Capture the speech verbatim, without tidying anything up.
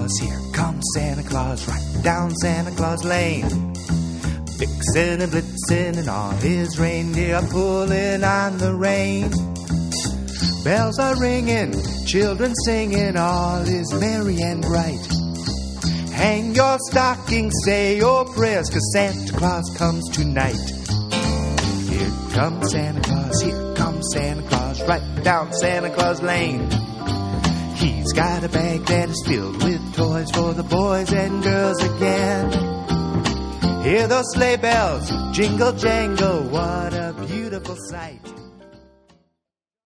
Claus, here comes Santa Claus, right down Santa Claus Lane. Vixen and Blitzen and all his reindeer are pulling on the rein. Bells are ringing, children singing, all is merry and bright. Hang your stockings, say your prayers, 'cause Santa Claus comes tonight. Here comes Santa Claus, here comes Santa Claus, right down Santa Claus Lane. He's got a bag that is filled with toys for the boys and girls again. Hear those sleigh bells, jingle jangle, what a beautiful sight.